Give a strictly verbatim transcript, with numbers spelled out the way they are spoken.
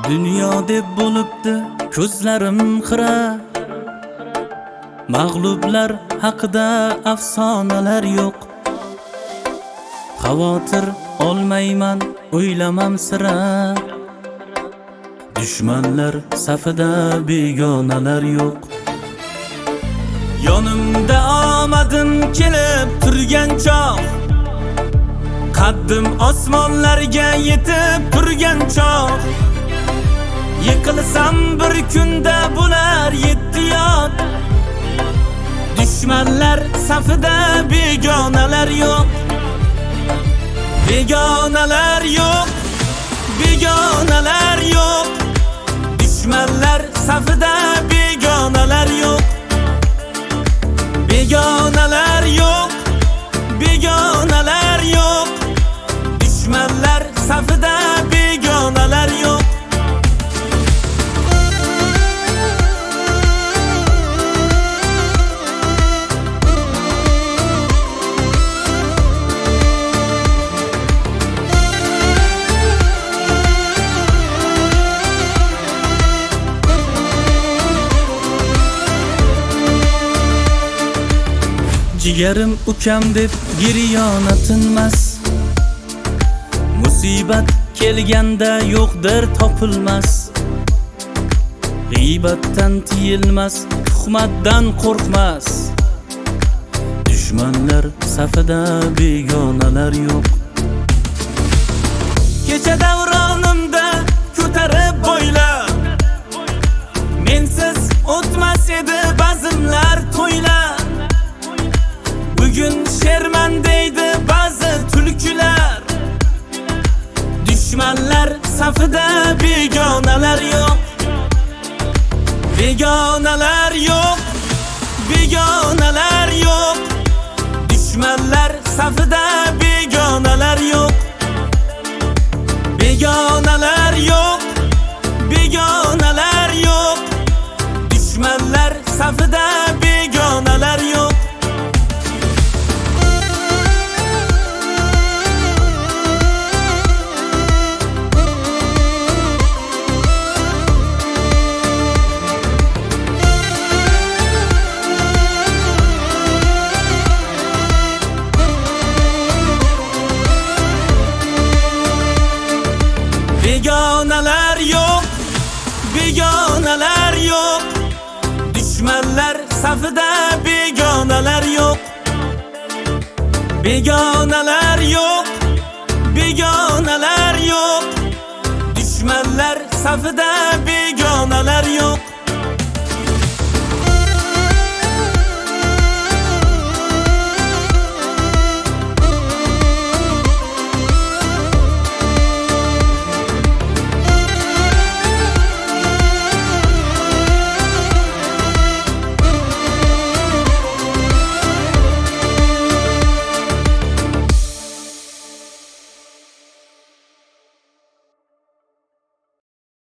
Dunyo deb bo'libdi ko'zlarim xira, mag'lublar haqida afsonalar yo'q. Xavotir olmayman, o'ylamam sira, dushmanlar safida begonalar yo'q. Yonimda omadim kelib turgan chog', qaddim osmonlarga yetib turgan chog', yiqilsam bir kunda bular yetti yod. Dushmanlar safida begonalar yo'q, begonalar yo'q, begonalar yo'q. Dushmanlar safida begonalar yo'q, begonalar yo'q, begonalar yo'q. Dushmanlar safida begonalar yo'q. Jigarim ukam deb giryona tinmas, musibat kelganda yo'qdir topilmas. G'iybatdan tiyilmas, tuhmatdan qo'rqmas. Dushmanlar safida begonalar yo'q. Kecha davronimda ko'tarib bo'ylab, mensiz o'tmas edi bazmlar to'ylab. Bugun sherman deydi ba'zi tulkilar. Dushmanlar safida begonalar yo'q, begonalar yo'q, begonalar yo'q. Dushmanlar safida begonalar yo'q, begonalar yo'q, begonalar yo'q. Dushmanlar safida begonalar yo'q. Begonalar yo'q, begonalar yo'q. Dushmanlar safida begonalar yo'q, begonalar yo'q, begonalar yo'q. Dushmanlar safida begonalar yo'q.